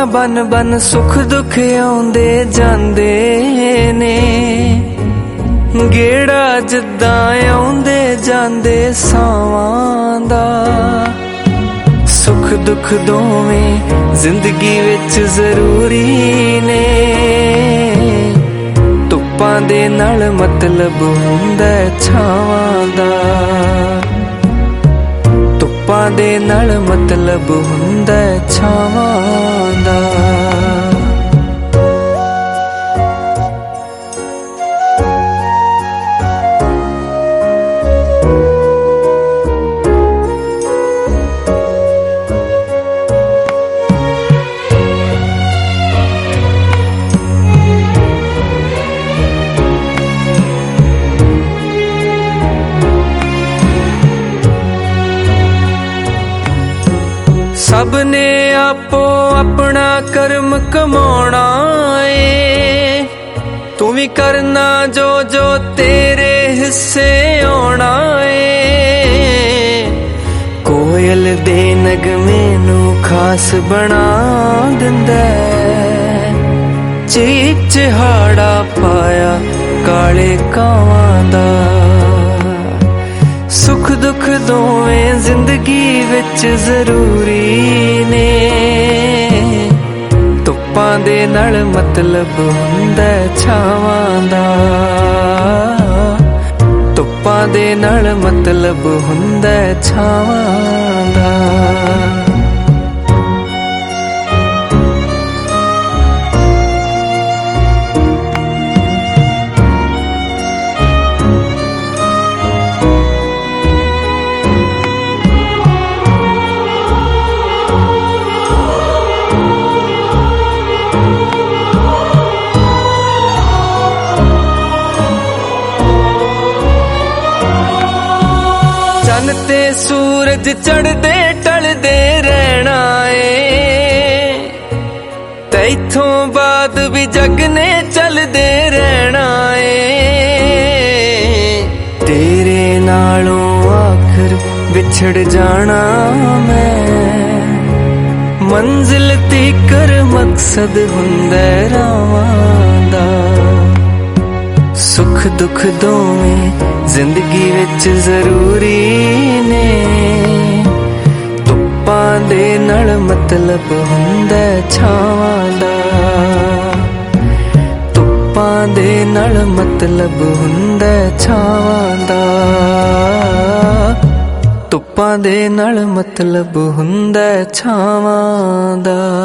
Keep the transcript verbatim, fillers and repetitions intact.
ਬਾਹਾਂ ਬਨ ਬਨ ਸੁਖ ਦੁਖ ਆਉਂਦੇ ਜਾਂਦੇ ਨੇ, ਗੇੜਾ ਜਿੱਦਾਂ ਆਉਂਦੇ ਜਾਂਦੇ ਸਾਵਾਂ ਦਾ। ਸੁਖ ਦੁਖ ਦੋਵੇਂ ਜ਼ਿੰਦਗੀ ਵਿੱਚ ਜ਼ਰੂਰੀ ਨੇ, ਧੁੱਪਾਂ ਦੇ ਨਾਲ ਮਤਲਬ ਹੁੰਦਾ ਛਾਵਾਂ ਦਾ। ਧੁੱਪਾਂ ਦੇ ਨਾਲ ਮਤਲਬ ਹੁੰਦਾ ਛਾਵਾਂ ਦਾ। ਸਭ ਨੇ ਆਪੋ ਆਪਣਾ ਕਰਮ ਕਮਾਉਣਾ ਏ, ਤੂੰ ਵੀ ਕਰਨਾ ਜੋ ਜੋ ਤੇਰੇ ਹਿੱਸੇ ਆਉਣਾ ਏ। ਕੋਇਲ ਦੇ ਨਗਮੇ ਨੂੰ ਖਾਸ ਬਣਾ ਦਿੰਦਾ, ਚੀਕ ਚਿਹਾੜਾ ਪਾਇਆ ਕਾਲੇ ਕਾਵਾਂ ਦਾ। ਸੁਖ ਦੁਖ ਦੋਵੇਂ ਜ਼ਿੰਦਗੀ ਵਿੱਚ ਜ਼ਰੂਰੀ ਨੇ, ਧੁੱਪਾਂ ਦੇ ਨਾਲ ਮਤਲਬ ਹੁੰਦਾ ਛਾਵਾਂ ਦਾ। ਧੁੱਪਾਂ ਦੇ ਨਾਲ ਮਤਲਬ ਹੁੰਦਾ ਛਾਵਾਂ ਦਾ। ਚੰਨ ਤੇ ਸੂਰਜ ਚੜ੍ਹਦੇ ਟਲਦੇ ਰਹਿਣਾ ਏ, ਤੇ ਇਥੋਂ ਬਾਅਦ ਵੀ ਜਗ ਨੇ ਚੱਲਦੇ ਰਹਿਣਾ ਏ। ਤੇਰੇ ਨਾਲੋਂ ਆਖਰ ਵਿਛੜ ਜਾਣਾ ਮੈਂ, ਮੰਜ਼ਿਲ ਤੀਕਰ ਮਕਸਦ ਹੁੰਦਾ ਰਾਵਾਂ ਦਾ। ਸੁਖ ਦੁਖ ਦੋਵੇਂ ਜ਼ਿੰਦਗੀ ਵਿੱਚ ਜ਼ਰੂਰੀ ਨੇ, ਧੁੱਪਾਂ ਦੇ ਨਾਲ ਮਤਲਬ ਹੁੰਦਾ ਛਾਵਾਂ ਦਾ। ਧੁੱਪਾਂ ਦੇ ਨਾਲ ਮਤਲਬ ਹੁੰਦਾ ਛਾਵਾਂ ਦਾ। ਧੁੱਪਾਂ ਦੇ ਨਾਲ ਮਤਲਬ ਹੁੰਦਾ ਛਾਵਾਂ ਦਾ।